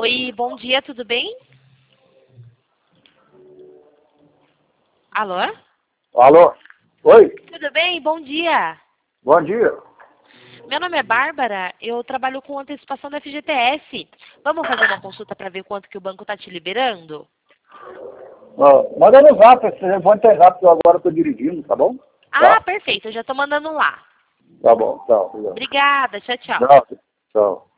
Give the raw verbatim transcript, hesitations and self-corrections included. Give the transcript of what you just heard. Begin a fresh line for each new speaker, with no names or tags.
Oi, bom dia, tudo bem? Alô?
Alô? Oi?
Tudo bem? Bom dia.
Bom dia.
Meu nome é Bárbara, eu trabalho com antecipação da F G T S. Vamos fazer uma consulta para ver quanto que o banco está te liberando?
Ó, manda no zap, você pode ter zap que eu agora estou dirigindo, tá bom?
Ah,
Tá?
perfeito, eu já estou mandando lá.
Tá bom, tchau.
Obrigada, tchau, tchau.
Tchau. Tchau.